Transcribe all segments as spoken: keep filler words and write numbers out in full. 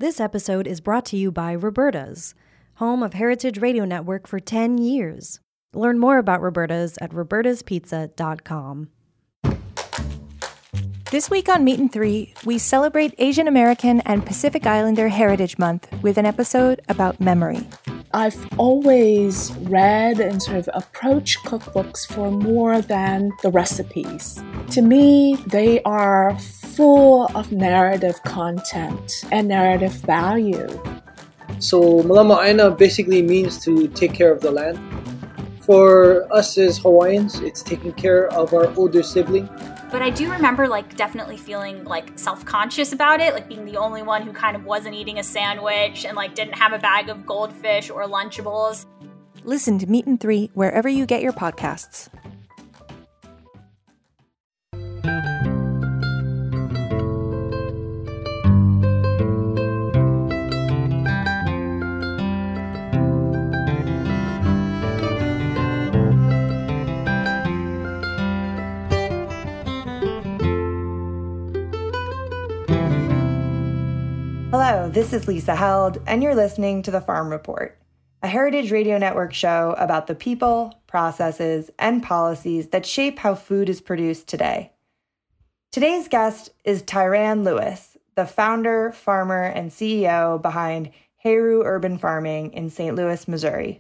This episode is brought to you by Roberta's, home of Heritage Radio Network for ten years. Learn more about Roberta's at robertas pizza dot com. This week on Meat and Three, we celebrate Asian American and Pacific Islander Heritage Month with an episode about memory. I've always read and sort of approached cookbooks for more than the recipes. To me, they are full of narrative content and narrative value. So Malama Aina basically means to take care of the land. For us as Hawaiians, it's taking care of our older sibling. But I do remember like definitely feeling like self-conscious about it, like being the only one who kind of wasn't eating a sandwich and like didn't have a bag of goldfish or Lunchables. Listen to Meat and Three wherever you get your podcasts. Hello, this is Lisa Held, and you're listening to The Farm Report, a Heritage Radio Network show about the people, processes, and policies that shape how food is produced today. Today's guest is Tyrann Lewis, the founder, farmer, and C E O behind Heru Urban Farming in Saint Louis, Missouri.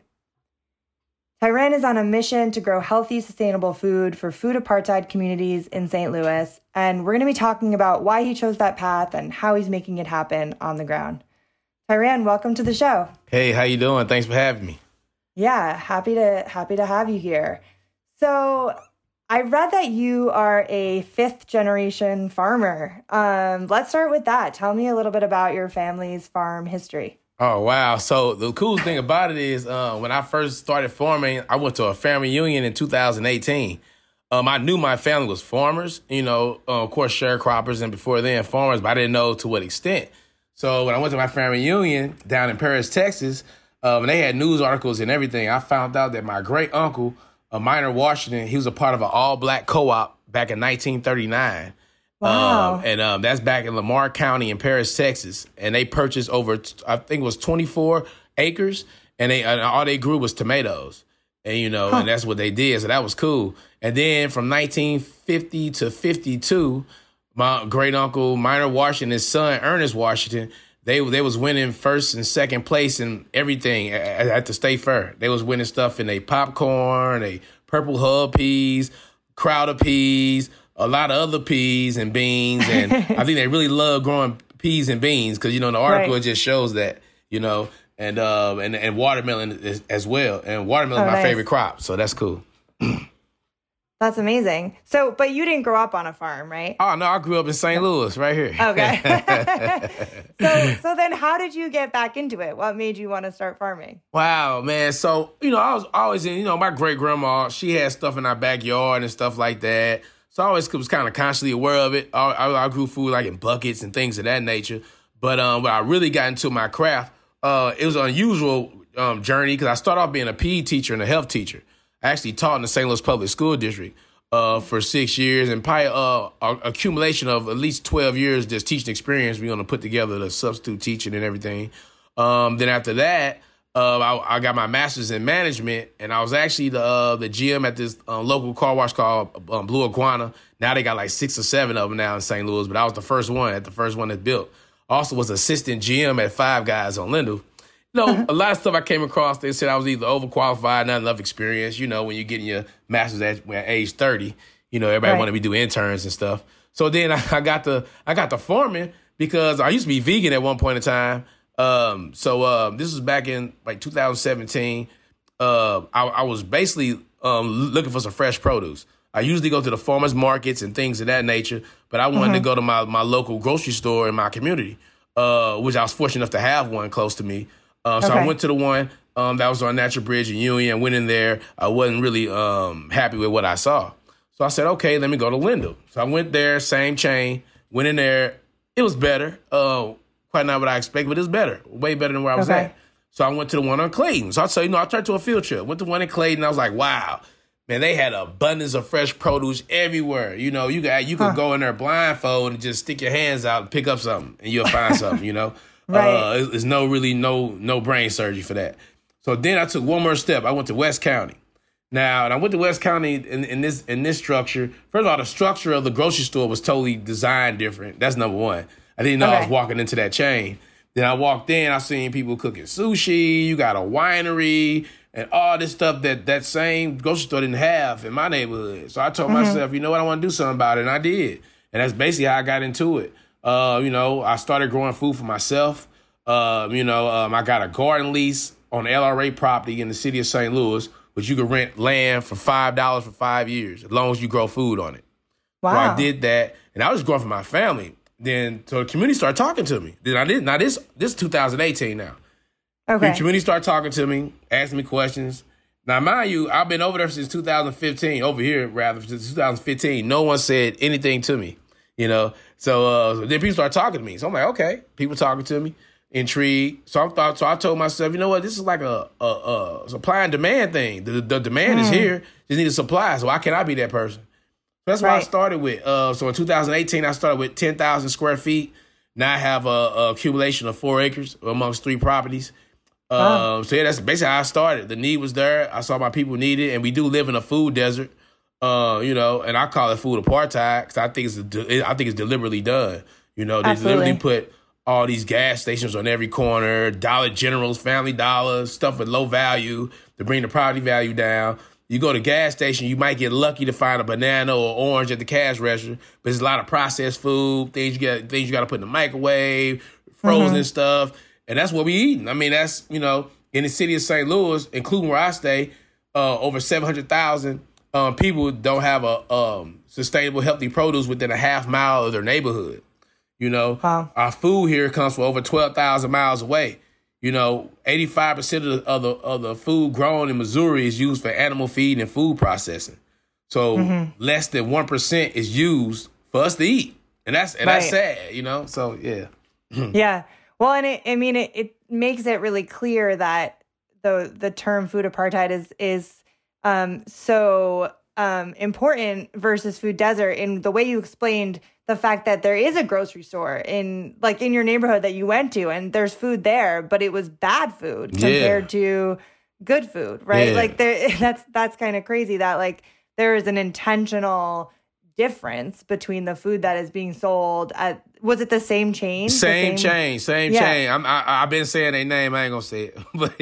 Tyrann is on a mission to grow healthy, sustainable food for food apartheid communities in Saint Louis, and we're going to be talking about why he chose that path and how he's making it happen on the ground. Tyrann, welcome to the show. Hey, how you doing? Thanks for having me. Yeah, happy to happy to have you here. So, I read that you are a fifth generation farmer. Um, let's start with that. Tell me a little bit about your family's farm history. Oh, wow. So the cool thing about it is uh, when I first started farming, I went to a family reunion in two thousand eighteen. Um, I knew my family was farmers, you know, uh, of course, sharecroppers, and before then farmers, but I didn't know to what extent. So when I went to my family reunion down in Paris, Texas, um, and they had news articles and everything, I found out that my great uncle, uh, Minor Washington, he was a part of an all-black co-op back in nineteen thirty-nine. Wow. Um, and um, that's back in Lamar County in Paris, Texas. And they purchased over, I think it was twenty-four acres, and they and all they grew was tomatoes. And, you know, huh. and that's what they did. So that was cool. And then from nineteen fifty to fifty-two, my great uncle, Minor Washington's son, Ernest Washington, they they was winning first and second place in everything at, at the state fair. They was winning stuff in they popcorn, they purple hub peas, crowder peas, a lot of other peas and beans. And I think they really love growing peas and beans because, you know, in the article, right. It just shows that, you know, and uh, and, and watermelon is, as well. And watermelon is oh, my nice. favorite crop. So that's cool. That's amazing. So, but you didn't grow up on a farm, right? Oh, no, I grew up in Saint Louis right here. Okay. so, so then how did you get back into it? What made you want to start farming? Wow, man. So, you know, I was always in, you know, my great grandma, she had stuff in our backyard and stuff like that. So I always was kind of constantly aware of it. I, I, I grew food like in buckets and things of that nature. But um, when I really got into my craft, uh, it was an unusual um, journey because I started off being a P E teacher and a health teacher. I actually taught in the Saint Louis Public School District uh, for six years and probably uh, a accumulation of at least twelve years just teaching experience. We're going to put together the substitute teaching and everything. Um, then after that, Uh, I, I got my master's in management, and I was actually the uh, the G M at this uh, local car wash called um, Blue Iguana. Now they got like six or seven of them now in Saint Louis, but I was the first one, at the first one that built. Also was assistant G M at Five Guys on Lindell. You know, uh-huh. a lot of stuff I came across, they said I was either overqualified, not enough experience. You know, when you're getting your master's at, at age thirty, you know, everybody right. wanted me to do interns and stuff. So then I, I got the I got the farming because I used to be vegan at one point in time. Um, so uh, this was back in like two thousand seventeen. Uh, I, I was basically um, looking for some fresh produce. I usually go to the farmers markets and things of that nature, but I wanted mm-hmm. to go to my, my local grocery store in my community, uh, which I was fortunate enough to have one close to me. Uh, so okay. I went to the one um, that was on Natural Bridge in Union. Went in there. I wasn't really um, happy with what I saw. So I said, okay, let me go to Lindell. So I went there, same chain, went in there. It was better. Uh, quite not what I expected, but it was better. Way better than where I was okay. at. So I went to the one on Clayton. So I tell you, know, I turned to a field trip. Went to one in Clayton. I was like, wow. Man, they had abundance of fresh produce everywhere. You know, you got you could huh. go in there blindfold and just stick your hands out and pick up something, and you'll find something, you know. Right. Uh, it's no really no no brain surgery for that. So then I took one more step. I went to West County. Now, and I went to West County in, in this in this structure. First of all, the structure of the grocery store was totally designed different. That's number one. I didn't know Okay. I was walking into that chain. Then I walked in, I seen people cooking sushi. You got a winery and all this stuff that that same grocery store didn't have in my neighborhood. So I told mm-hmm. myself, you know what, I want to do something about it, and I did. And that's basically how I got into it. Uh, you know, I started growing food for myself. Uh, you know, um, I got a garden lease on L R A property in the city of Saint Louis, which you can rent land for five dollars for five years, as long as you grow food on it. Wow. So I did that, and I was growing for my family. Then so the community started talking to me. Then I did. Now this this is two thousand eighteen now. Okay. The community started talking to me, asking me questions. Now, mind you, I've been over there since two thousand fifteen, over here rather, since two thousand fifteen. No one said anything to me, you know. So, uh, so then people started talking to me. So I'm like, okay, people talking to me, intrigued. So I thought, so I told myself, you know what, this is like a, a, a supply and demand thing. The, the demand mm. is here, just need a supply. So why can't I be that person? So that's right. what I started with. Uh, so in two thousand eighteen, I started with ten thousand square feet. Now I have a, a accumulation of four acres amongst three properties. Wow. Um, so yeah, that's basically how I started. The need was there. I saw my people need it, and we do live in a food desert. Uh, you know, and I call it food apartheid because I think it's de- I think it's deliberately done. You know, they Absolutely. deliberately put all these gas stations on every corner, Dollar Generals, Family Dollars, stuff with low value to bring the property value down. You go to gas station, you might get lucky to find a banana or orange at the cash register, but there's a lot of processed food, things you got things you got to put in the microwave, frozen mm-hmm. stuff. And that's what we eating. I mean, that's, you know, in the city of Saint Louis, including where I stay, uh, over seven hundred thousand um, people don't have a um, sustainable, healthy produce within a half mile of their neighborhood. You know, wow. Our food here comes from over twelve thousand miles away. You know, eighty-five percent of the, of the of the food grown in Missouri is used for animal feed and food processing. So mm-hmm. less than one percent is used for us to eat. And that's and right. that's sad, you know? So, yeah. Yeah. Well, and it, I mean, it, it makes it really clear that the the term food apartheid is is um, so um, important versus food desert in the way you explained the fact that there is a grocery store in like in your neighborhood that you went to and there's food there, but it was bad food compared yeah. to good food, right? Yeah. Like there, that's that's kind of crazy that like there is an intentional difference between the food that is being sold at, was it the same chain? Same, same chain, same yeah. chain. I'm, I, I've been saying their name. I ain't gonna say it, but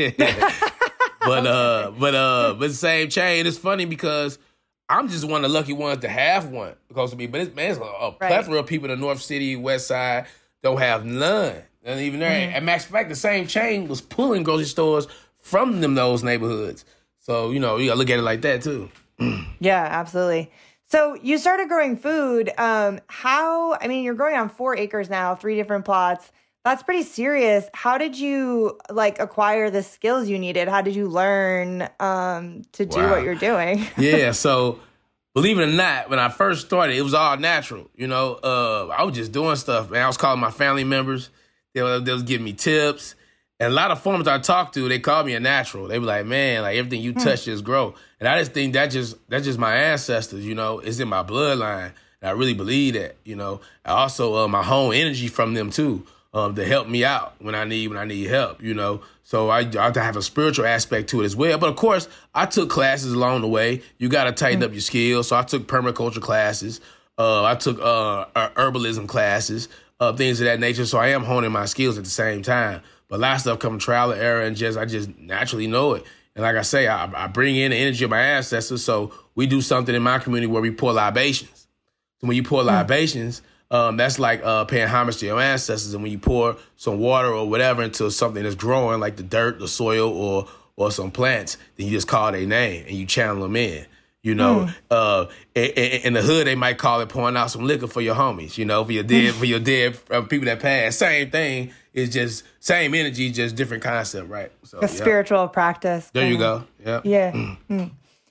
but uh, but uh, but same chain. It's funny because I'm just one of the lucky ones to have one because of me. But it's, man, it's a, a plethora right. of people in the North City, West Side don't have none, and even there. Mm-hmm. At matter of fact, the same chain was pulling grocery stores from them those neighborhoods. So you know you gotta look at it like that too. Yeah, absolutely. So you started growing food. Um, how, I mean, you're growing on four acres now, three different plots. That's pretty serious. How did you like acquire the skills you needed? How did you learn um, to do wow. what you're doing? Yeah. So believe it or not, when I first started, it was all natural. You know, uh, I was just doing stuff, man. I was calling my family members. They were, they was giving me tips. And a lot of farmers I talked to, they called me a natural. They were like, man, like everything you touch just grow. And I just think that just that's just my ancestors, you know. It's in my bloodline. And I really believe that, you know. I also, uh, my home energy from them too, um, to help me out when I need when I need help, you know. So I, I have a spiritual aspect to it as well. But of course, I took classes along the way. You got to tighten mm-hmm. up your skills. So I took permaculture classes. Uh, I took uh, herbalism classes, uh, things of that nature. So I am honing my skills at the same time. But a lot of stuff come trial and error, and just I just naturally know it. And like I say, I, I bring in the energy of my ancestors. So we do something in my community where we pour libations. So when you pour libations, um, that's like uh, paying homage to your ancestors. And when you pour some water or whatever into something that's growing, like the dirt, the soil, or or some plants, then you just call their name and you channel them in. You know, mm. uh, in, in the hood, they might call it pouring out some liquor for your homies, you know, for your dead, for your dead uh, people that passed. Same thing. It's just same energy, just different concept, right? So, a yeah. spiritual practice. There you go. Yeah. Yeah. Mm.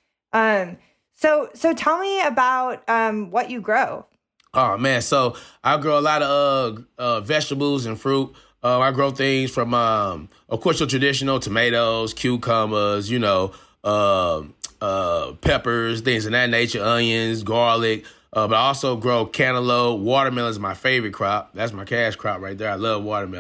Um. So, so tell me about um what you grow. Oh man, so I grow a lot of uh, uh vegetables and fruit. Uh, I grow things from, um, of course, your traditional tomatoes, cucumbers, you know, uh, uh, peppers, things of that nature, onions, garlic. Uh, but I also grow cantaloupe. Watermelon is my favorite crop. That's my cash crop right there. I love watermelon.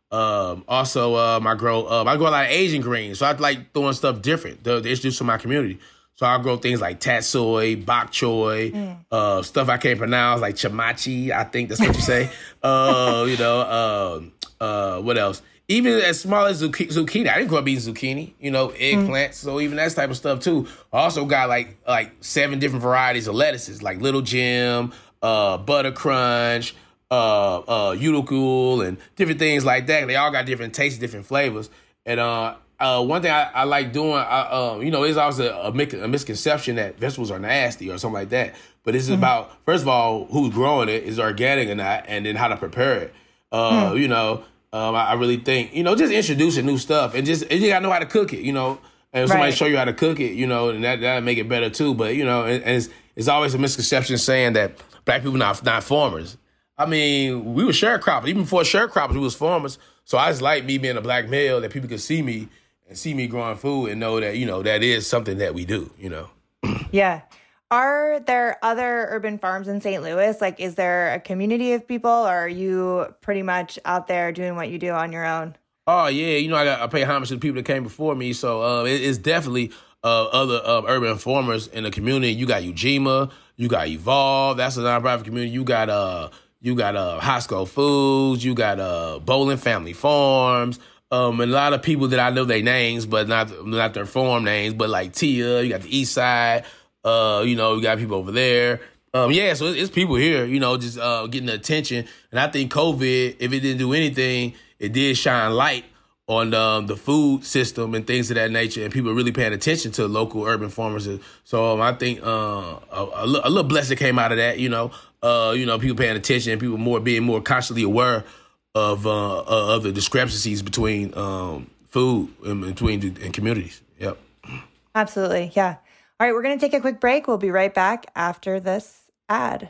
Um, also, um, I grow um, I grow a lot of Asian greens, so I like throwing stuff different to, to introduce to my community. So I grow things like tatsoi, bok choy, mm. uh, stuff I can't pronounce, like chamachi, I think that's what you say. uh, you know, uh, uh, what else? Even as small as zucchini. I didn't grow up eating zucchini, you know, eggplants. Mm. So even that type of stuff, too. I also got, like, like seven different varieties of lettuces, like Little Jim, uh, Butter Crunch, uh, uh, Uticule, and different things like that. They all got different tastes, different flavors. And, uh, Uh, one thing I, I like doing, I, um, you know, there's always a, a, a misconception that vegetables are nasty or something like that. But this is mm-hmm. about, first of all, who's growing it, is it organic or not, and then how to prepare it. Uh, mm. You know, um, I, I really think, you know, just introducing new stuff and just, and you got to know how to cook it, you know. And if somebody right. show you how to cook it, you know, and that, that'll make it better too. But, you know, and, and it's, it's always a misconception saying that black people not not farmers. I mean, we were sharecroppers. Even before sharecroppers, we was farmers. So I just like me being a black male, that people could see me and see me growing food and know that, you know, that is something that we do, you know. Yeah. Are there other urban farms in Saint Louis? Like, is there a community of people, or are you pretty much out there doing what you do on your own? Oh, yeah. You know, I, got, I pay homage to the people that came before me. So uh, it, it's definitely uh, other uh, urban farmers in the community. You got Ujima. You got Evolve. That's a nonprofit community. You got uh, you got uh, Hosco Foods. You got uh, Bowling Family Farms. Um, and a lot of people that I know their names, but not not their farm names, but like Tia, you got the East Side, uh, you know, you got people over there. Um, yeah, so it's, it's people here, you know, just uh, getting the attention. And I think COVID, if it didn't do anything, it did shine light on um, the food system and things of that nature, and people really paying attention to local urban farmers. So um, I think uh, a, a little blessing came out of that, you know, uh, you know, people paying attention and people more being more consciously aware of uh, of the discrepancies between um, food and between and communities. Yep. Absolutely. Yeah. All right, we're going to take a quick break. We'll be right back after this ad.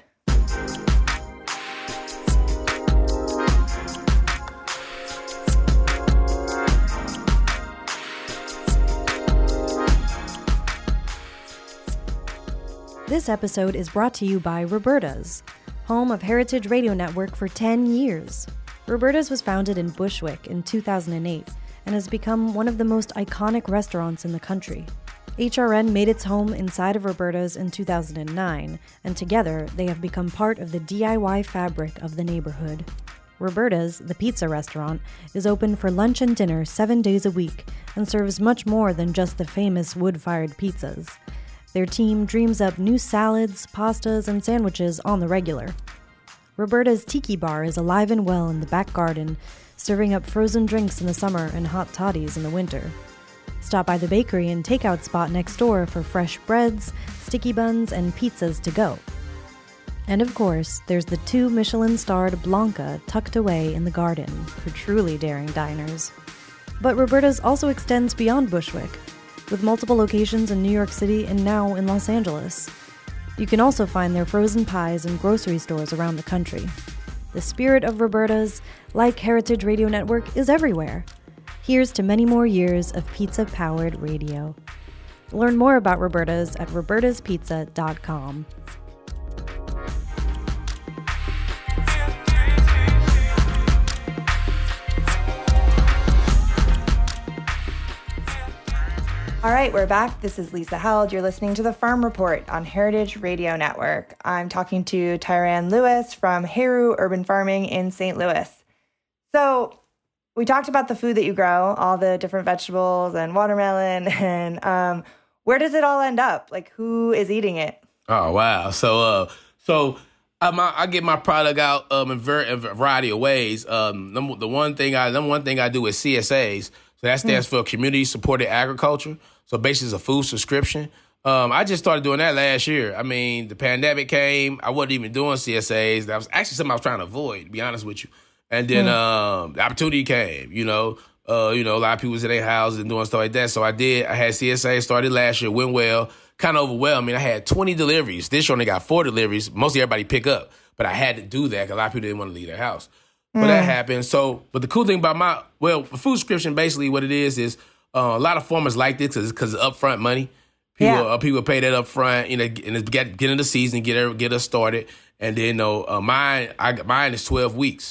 This episode is brought to you by Roberta's, home of Heritage Radio Network for ten years. Roberta's was founded in Bushwick in two thousand eight and has become one of the most iconic restaurants in the country. H R N made its home inside of Roberta's in two thousand nine, and together they have become part of the D I Y fabric of the neighborhood. Roberta's, the pizza restaurant, is open for lunch and dinner seven days a week and serves much more than just the famous wood-fired pizzas. Their team dreams up new salads, pastas, and sandwiches on the regular. Roberta's Tiki Bar is alive and well in the back garden, serving up frozen drinks in the summer and hot toddies in the winter. Stop by the bakery and takeout spot next door for fresh breads, sticky buns, and pizzas to go. And of course, there's the two Michelin-starred Blanca tucked away in the garden for truly daring diners. But Roberta's also extends beyond Bushwick, with multiple locations in New York City and now in Los Angeles. You can also find their frozen pies in grocery stores around the country. The spirit of Roberta's, like Heritage Radio Network, is everywhere. Here's to many more years of pizza-powered radio. Learn more about Roberta's at robertas pizza dot com. All right, we're back. This is Lisa Held. You're listening to The Farm Report on Heritage Radio Network. I'm talking to Tyrann Lewis from Heru Urban Farming in Saint Louis. So we talked about the food that you grow, all the different vegetables and watermelon, and um, where does it all end up? Like, who is eating it? Oh, wow. So, uh, so um, I, I get my product out um, in, ver- in a variety of ways. Um, number, the one thing I, number one thing I do is C S As. So that stands for Community Supported Agriculture. So basically it's a food subscription. Um, I just started doing that last year. I mean, the pandemic came. I wasn't even doing C S As. That was actually something I was trying to avoid, to be honest with you. And then mm. um, the opportunity came, you know. Uh, you know, a lot of people was in their houses and doing stuff like that. So I did. I had C S A, started last year, went well, kind of overwhelmed. I mean, I had twenty deliveries. This year only got four deliveries. Mostly everybody pick up. But I had to do that because a lot of people didn't want to leave their house. But mm. that happened. So, but the cool thing about my, well, the food subscription, basically what it is, is uh, a lot of farmers like this because it's upfront money. People, yeah. uh, people pay that up front, you know, and it's get, get in the season, get her, get us started. And then, you know, uh, mine, I, mine is twelve weeks.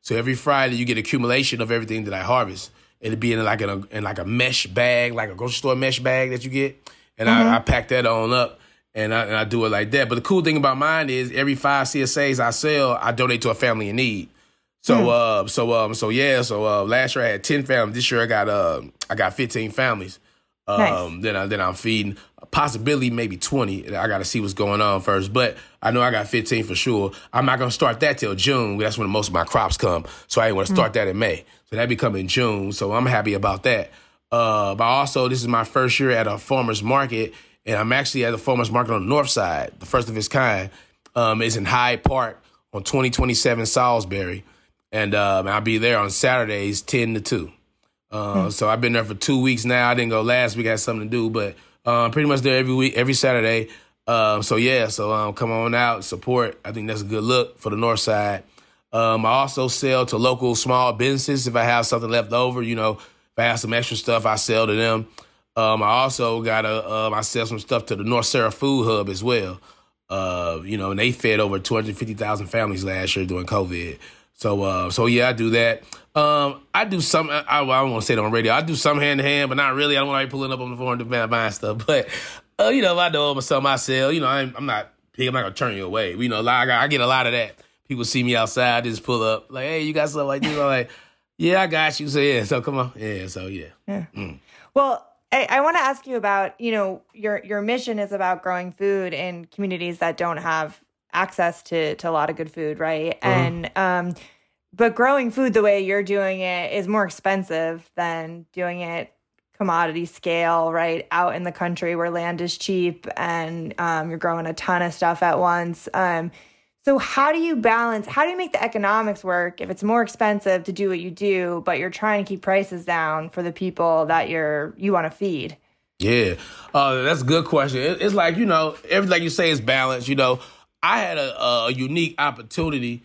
So every Friday you get accumulation of everything that I harvest. It'd be in like in a in like a mesh bag, like a grocery store mesh bag that you get, and mm-hmm. I, I pack that on up, and I, and I do it like that. But the cool thing about mine is every five C S As I sell, I donate to a family in need. So mm. uh, so um, so yeah, so uh, last year I had ten families. This year I got uh, I got fifteen families. Um, nice. Then I, then I'm feeding possibly maybe twenty. I got to see what's going on first, but I know I got fifteen for sure. I'm not gonna start that till June. That's when most of my crops come. So I ain't want to start mm. that in May. So that be coming June. So I'm happy about that. Uh, but also, this is my first year at a farmer's market, and I'm actually at a farmer's market on the north side, the first of its kind. Um, it's in Hyde Park on twenty twenty-seven Salisbury. And um, I'll be there on Saturdays, ten to two. Uh, hmm. So I've been there for two weeks now. I didn't go last week. I had something to do, but um, pretty much there every week, every Saturday. Um, so, yeah, so um, come on out, support. I think that's a good look for the north side. Um, I also sell to local small businesses. If I have something left over, you know, if I have some extra stuff, I sell to them. Um, I also got a, um, I sell some stuff to the North Sarah Food Hub as well. Uh, you know, and they fed over two hundred fifty thousand families last year during COVID. So, uh, so yeah, I do that. Um, I do some, I, I don't want to say it on radio. I do some hand to hand, but not really. I don't want to be pulling up on the phone and buying stuff. But, uh, you know, if I know myself, I sell, you know, I'm, I'm not, I'm not going to turn you away. You know, like, I get a lot of that. People see me outside, just pull up, like, hey, you got something like this? I'm like, yeah, I got you. So, yeah, so come on. Yeah, so, yeah. Yeah. Mm. Well, I, I want to ask you about, you know, your your mission is about growing food in communities that don't have access to, to a lot of good food, right? Mm-hmm. And, um, but growing food the way you're doing it is more expensive than doing it commodity scale, right? Out in the country where land is cheap and um, you're growing a ton of stuff at once. Um, so how do you balance, how do you make the economics work if it's more expensive to do what you do, but you're trying to keep prices down for the people that you're, you want to feed? Yeah, uh, that's a good question. It, it's like, you know, everything you say is balanced. You know, I had a, a unique opportunity.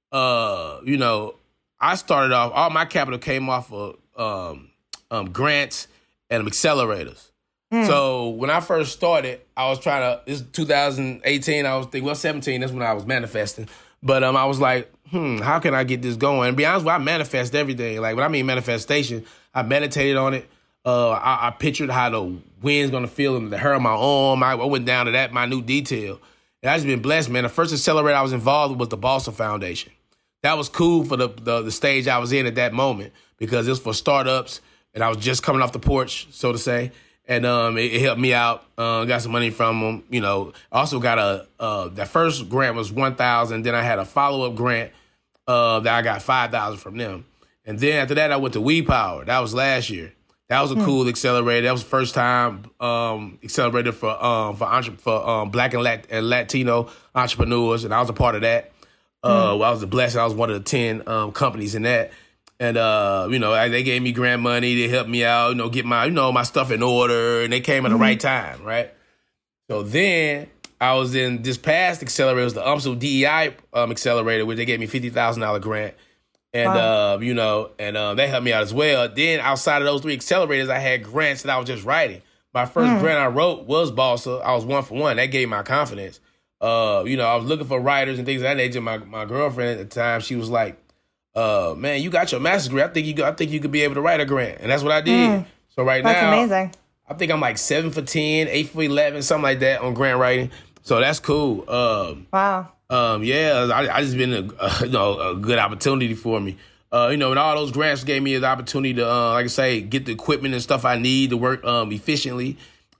Uh, you know, I started off, all my capital came off of um, um, grants and accelerators. Mm. So when I first started, I was trying to, this is two thousand eighteen, I was thinking, well, seventeen, that's when I was manifesting. But um, I was like, hmm, how can I get this going? And to be honest with you, I manifest everything. Like when I mean manifestation, I meditated on it. Uh, I, I pictured how the wind's going to feel and the hair on my arm. I, I went down to that minute detail. And I just been blessed, man. The first accelerator I was involved with was the Balsa Foundation. That was cool for the, the the stage I was in at that moment because it was for startups, and I was just coming off the porch, so to say. And um, it, it helped me out. Uh, got some money from them. You know, also got a uh, that first grant was one thousand. Then I had a follow up grant uh, that I got five thousand from them. And then after that, I went to We Power. That was last year. That was a hmm. cool accelerator. That was the first time um, accelerator for um, for entre- for um, Black and, Lat- and Latino entrepreneurs, and I was a part of that. Uh, well, I was a blessing. I was one of the ten um, companies in that. And, uh, you know, I, they gave me grant money. They helped me out, you know, get my, you know, my stuff in order. And they came at the mm-hmm. right time, right? So then I was in this past accelerator. It was the U M S L D E I um, accelerator, which they gave me fifty thousand dollars grant. And, wow. uh, you know, and uh, they helped me out as well. Then outside of those three accelerators, I had grants that I was just writing. My first mm. grant I wrote was Balsa. I was one for one. That gave me my confidence. Uh, you know, I was looking for writers and things of that nature. My my girlfriend at the time, she was like, uh, man, you got your master's degree. I think you I think you could be able to write a grant. And that's what I did. Mm. So right that's now, amazing. I think I'm like seven for ten, eight for eleven, something like that on grant writing. So that's cool. Um, wow. Um, yeah, I, I just been a, a, you know, a good opportunity for me. Uh, you know, and all those grants gave me the opportunity to, uh, like I say, get the equipment and stuff I need to work um, efficiently.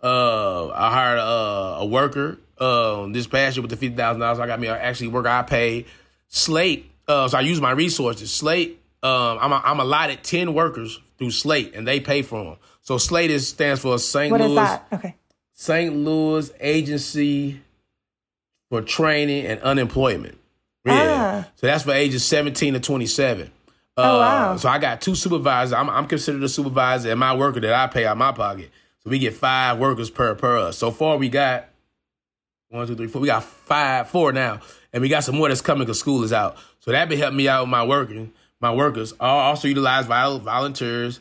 Uh, I hired a, a worker. Uh, this past year with the fifty thousand dollars, I got me actually work I paid. Slate, uh, so I use my resources. Slate, um, I'm, a, I'm allotted ten workers through Slate, and they pay for them. So Slate is, stands for Saint What Louis. is that? Okay. Saint Louis Agency for Training and Unemployment. Yeah. Ah. So that's for ages seventeen to twenty-seven. Uh, oh, wow. So I got two supervisors. I'm, I'm considered a supervisor and my worker that I pay out of my pocket. So we get five workers per per us. So far we got one, two, three, four. We got five, four now. And we got some more that's coming because school is out. So that been helping me out with my working, my workers. I also utilize vol- volunteers.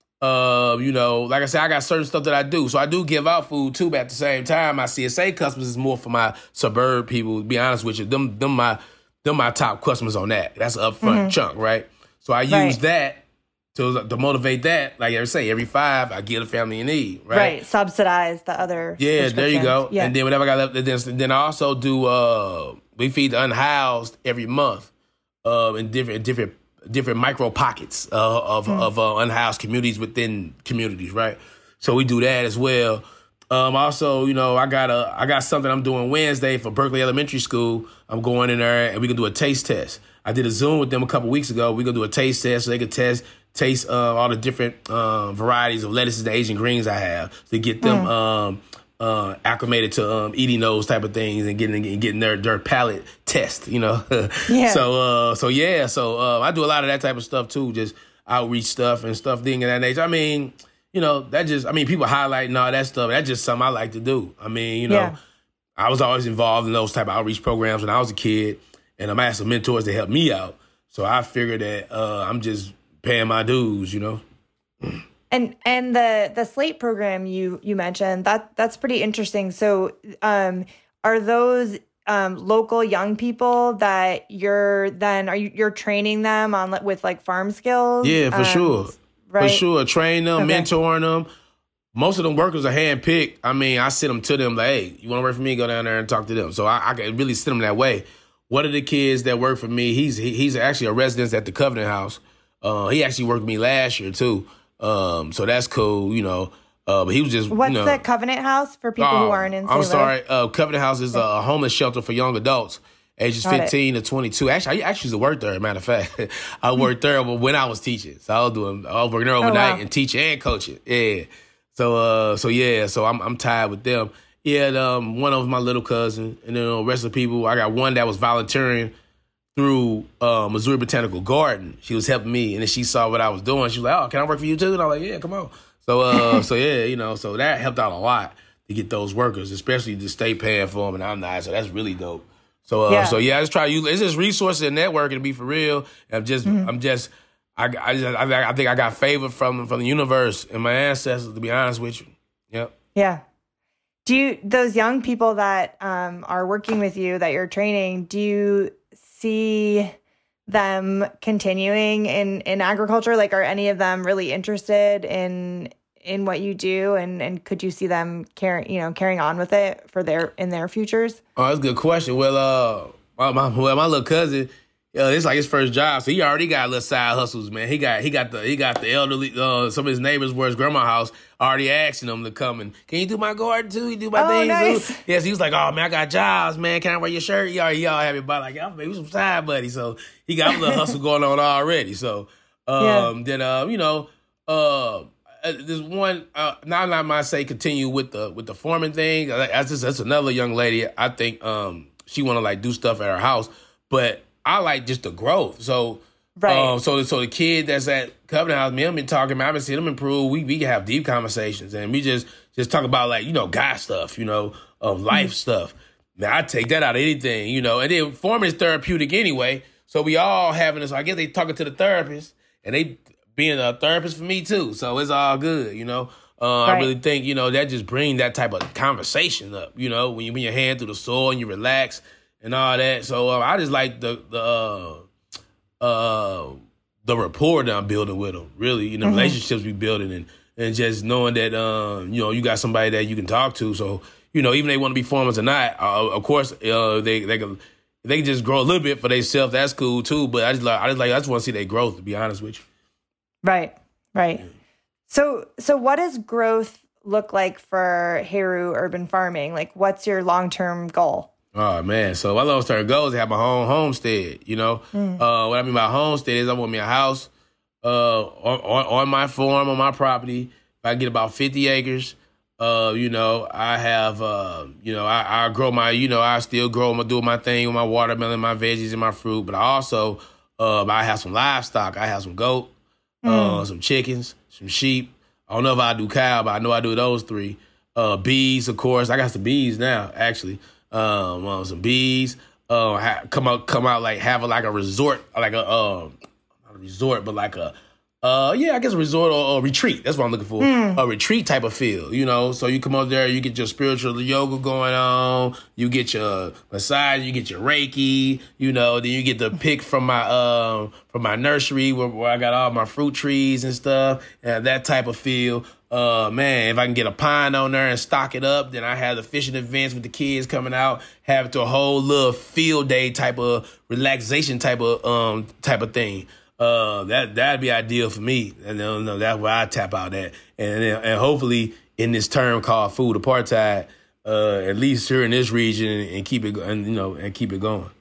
Uh, you know, like I said, I got certain stuff that I do. So I do give out food too, but at the same time, my C S A customers is more for my suburb people, to be honest with you. Them them my them my top customers on that. That's an upfront mm-hmm. chunk, right? So I use Right. that to to motivate that. Like I say, every five I give a family in need. Right. Right. Subsidize the other. Yeah, there you go. prescriptions. Yeah. And then whatever I got left, then, then I also do. Uh, we feed the unhoused every month, uh, in different different different micro pockets uh, of Mm. of uh, unhoused communities within communities, right? So we do that as well. Um, also, you know, I got a I got something I'm doing Wednesday for Berkeley Elementary School. I'm going in there and we can do a taste test. I did a Zoom with them a couple weeks ago. We gonna do a taste test so they could test taste uh, all the different uh, varieties of lettuces and Asian greens I have to get them Mm. um, uh, acclimated to um, eating those type of things and getting and getting their their palate test. You know, Yeah. so uh, so yeah, so uh, I do a lot of that type of stuff too, just outreach stuff and stuff, thing of that nature. I mean. You know, that just, I mean, people highlighting all that stuff. That's just something I like to do. I mean, you know, Yeah. I was always involved in those type of outreach programs when I was a kid, and I'm asking mentors to help me out. So I figured that uh, I'm just paying my dues, you know. And and the the Slate program you you mentioned, that that's pretty interesting. So um are those um local young people that you're then are you you're training them on li- with like farm skills? Yeah, for Um, sure. Right. For sure. Train them, Okay. mentoring them. Most of them workers are handpicked. I mean, I send them to them like, hey, you want to work for me? Go down there and talk to them. So I, I can really send them that way. One of the kids that work for me, he's he, he's actually a resident at the Covenant House. Uh, he actually worked with me last year too. Um, so that's cool, you know. Uh, but he was just, What's you know, the Covenant House for people who Oh, aren't in Saint I'm Louis? sorry. Uh, Covenant House is a homeless shelter for young adults, ages Got it. fifteen to twenty-two. Actually, I actually used to work there, matter of fact. I worked there when I was teaching. So I was doing, I was working there overnight Oh, wow. and teaching and coaching. Yeah. So, uh, so yeah, so I'm I'm tied with them. Yeah, and, um, one of my little cousin, and then the rest of the people, I got one that was volunteering through uh, Missouri Botanical Garden. She was helping me, and then she saw what I was doing. She was like, oh, can I work for you too? And I was like, yeah, come on. So, uh, so yeah, you know, so that helped out a lot to get those workers, especially the state paying for them, and I'm not, so that's really dope. So, uh, Yeah. so yeah, I just try to use, it's just resources and networking to be for real. I'm just, Mm-hmm. I'm just, I, I, just, I, I think I got favor from from the universe and my ancestors, to be honest with you. Yep. Yeah. Do you those young people that um, are working with you that you're training? Do you see them continuing in, in agriculture? Like, are any of them really interested in in what you do, and, and could you see them carrying you know carrying on with it for their in their futures? Oh, that's a good question. Well, uh, my my, well, my little cousin, uh, it's like his first job, so he already got little side hustles, man. He got he got the he got the elderly. Uh, some of his neighbors were his grandma's house already asking him to come and can you do my garden too? You do my Oh, things nice. too? Yes, he was like, oh man, I got jobs, man. Can I wear your shirt? Y'all, y'all have it by like, I'm maybe some side buddy. So he got a little hustle going on already. So um, Yeah. then uh, you know, uh. Uh, there's one. Uh, now, I might say continue with the with the farming thing. That's just that's another young lady. I think um, she want to like do stuff at her house, but I like just the growth. So, Right. um, so so the kid that's at Covenant House, me, I've been talking. Man, I've been seeing them improve. We we can have deep conversations, and we just just talk about like you know guy stuff, you know, of life stuff. Now I take that out of anything, you know. And then farming is therapeutic anyway. So we all having this. I guess they talking to the therapist, and they. Being a therapist for me too, so it's all good, you know. Uh, Right. I really think you know that just bring that type of conversation up, you know, when you put your hand through the soil and you relax and all that. So uh, I just like the the uh, uh, the rapport that I'm building with them, really, you know, Mm-hmm. relationships we building and and just knowing that um, you know you got somebody that you can talk to. So you know, even they want to be farmers or not, uh, of course, uh, they they can they can just grow a little bit for themselves. That's cool too. But I just like I just like I just want to see their growth. To be honest with you. Right, right. So, so what does growth look like for Heru Urban Farming? Like, what's your long-term goal? Oh man, so my long term goal is to have my own homestead. You know, uh, what I mean by homestead is I want me a house uh, on, on on my farm on my property. If I get about fifty acres, uh, you know, I have, uh, you know, I, I grow my, you know, I still grow, I do my thing with my watermelon, my veggies, and my fruit. But I also, uh, I have some livestock. I have some goat. Uh, some chickens, some sheep. I don't know if I do cow, but I know I do those three. Uh, bees, of course. I got some bees now, actually. Um, uh, some bees. Uh, ha- come out, come out like have a, like a resort, like a uh, not a resort, but like a Uh, yeah, I guess a resort or a retreat. That's what I'm looking for. Mm. A retreat type of feel, you know. So you come up there, you get your spiritual yoga going on, you get your massage, you get your Reiki, you know. Then you get the pick from my um from my nursery where, where I got all my fruit trees and stuff, and that type of feel. Uh, man, if I can get a pond on there and stock it up, then I have the fishing events with the kids coming out, have it to a whole little field day type of relaxation type of um type of thing. Uh, that that'd be ideal for me, and then, no, that's where I tap out at, and and hopefully in this term called food apartheid, uh, at least here in this region, and keep it, and you know, and keep it going.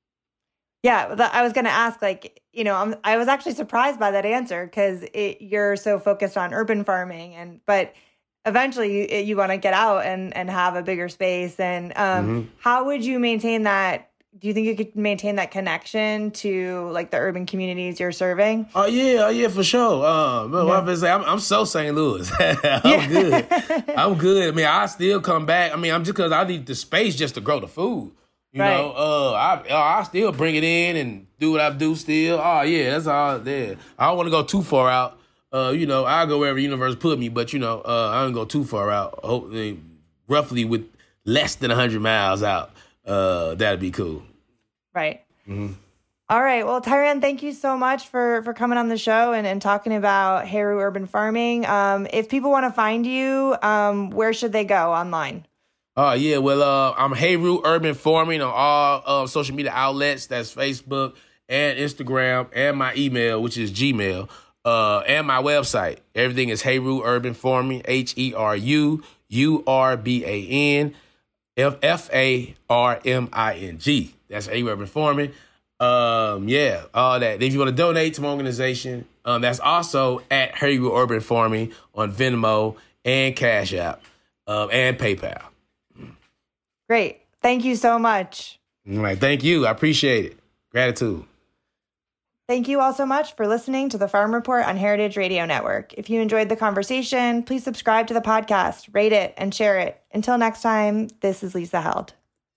Yeah, I was going to ask, like, you know, I'm, I was actually surprised by that answer because you're so focused on urban farming, and but eventually you you want to get out and and have a bigger space, and um, mm-hmm. how would you maintain that? Do you think you could maintain that connection to like the urban communities you're serving? Oh yeah, oh yeah, for sure. Um, yeah. well, I'm, I'm so Saint Louis. I'm yeah. good. I'm good. I mean, I still come back. I mean, I'm just because I need the space just to grow the food. You right. know, uh, I I still bring it in and do what I do still. Oh yeah, that's all there. I don't want to go too far out. Uh, you know, I'll go wherever the universe put me, but you know, uh, I don't go too far out. Hopefully, roughly with less than one hundred miles out. Uh, that'd be cool. Right. Mm-hmm. All right. Well, Tyran, thank you so much for, for coming on the show and, and talking about Heru Urban Farming. Um, if people want to find you, um, where should they go online? Oh, uh, yeah. Well, uh, I'm Heru Urban Farming on all uh, social media outlets. That's Facebook and Instagram, and my email, which is Gmail, uh, and my website. Everything is Heru Urban Farming, H E R U U R B A N F A R M I N G. That's Heru Urban Farming. Um, yeah, all that. If you want to donate to my organization, um, that's also at Heru Urban Farming on Venmo and Cash App, um, and PayPal. Great. Thank you so much. All right. Thank you. I appreciate it. Gratitude. Thank you all so much for listening to the Farm Report on Heritage Radio Network. If you enjoyed the conversation, please subscribe to the podcast, rate it, and share it. Until next time, this is Lisa Held.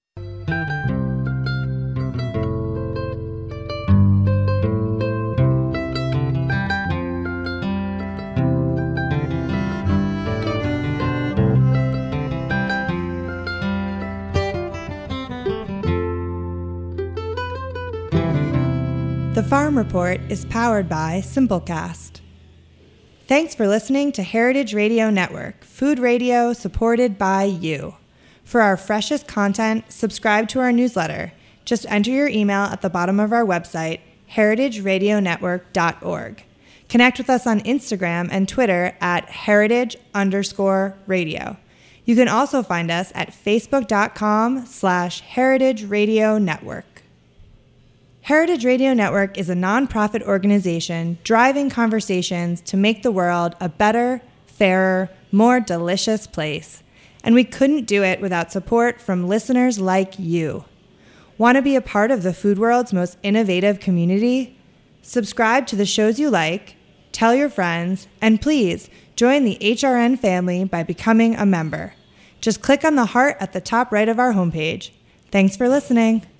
The Farm Report is powered by Simplecast. Thanks for listening to Heritage Radio Network, food radio supported by you. For our freshest content, subscribe to our newsletter. Just enter your email at the bottom of our website, heritage radio network dot org. Connect with us on Instagram and Twitter at heritage underscore radio. You can also find us at facebook.com slash heritage radio network. Heritage Radio Network is a nonprofit organization driving conversations to make the world a better, fairer, more delicious place. And we couldn't do it without support from listeners like you. Want to be a part of the food world's most innovative community? Subscribe to the shows you like, tell your friends, and please join the H R N family by becoming a member. Just click on the heart at the top right of our homepage. Thanks for listening.